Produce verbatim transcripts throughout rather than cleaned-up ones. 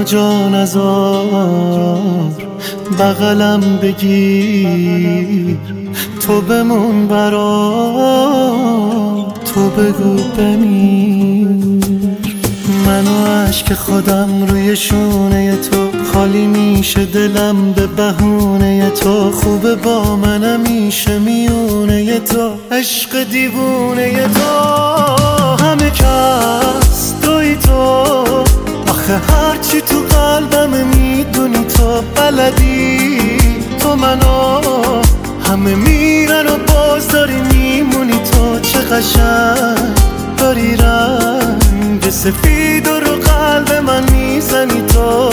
جا نذار بغلم بگیر، تو بمون برام، تو بگو بمیر. من و عشق خودم روی شونه تو خالی میشه، دلم به بهونه تو خوبه، با منم میشه میونه تو، عشق دیوونه تو. همه کس توی تو، آخه هرچی تو قلبم میدونی تو بلدی، تو منو همه میرن و باز داری میمونی تو. چه قشنگ داری رنگ سفید و رو قلب من میزنی تو.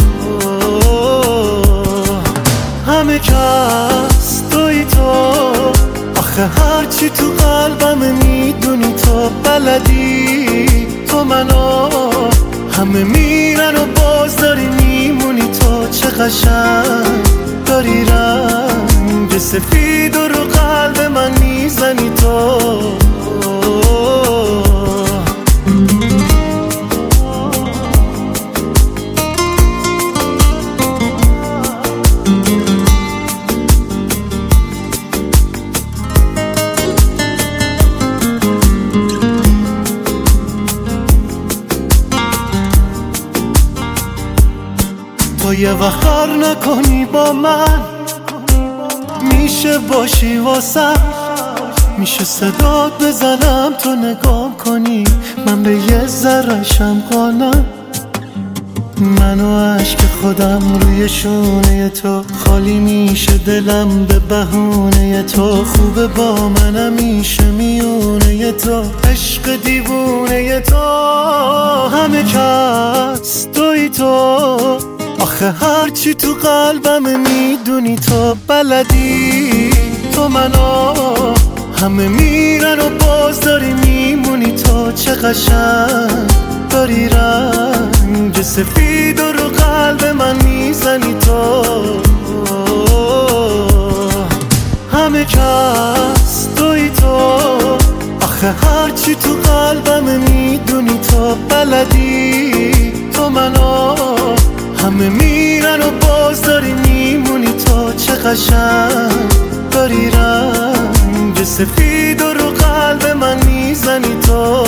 همه کس توی تو، آخه هرچی تو قلبم میدونی تو بلدی، تو منو همه میرن و باز داری میمونی تو. چه قشنگ داری رنگ سفید و رو قلب من میزنی تو. تو یه وقت کار نکنی با من، میشه باشی واسم، میشه صدات بزنم تو نگام کنی، من به یه ذره‌شم قانم. من و عشق خودم روی شونه تو خالی میشه، دلم به بهونه تو خوبه، با منم میشه میونه تو، عشق دیوونه تو. همه کس توی تو، آخه هرچی تو قلبم میدونی تو بلدی، تو منو همه میرن و باز داری میمونی تو. چه قشنگ داری رنگ سفید و رو قلب من میزنی تو. همه کس توی تو، آخه هرچی تو قلبم میدونی تو بلدی، تو منو همه میرن و باز داری میمونی تو. چه قشنگ داری رنگ سفید و رو قلب من میزنی تو.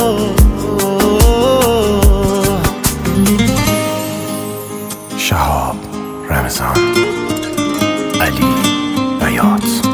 شهاب رمضان، علی بیات.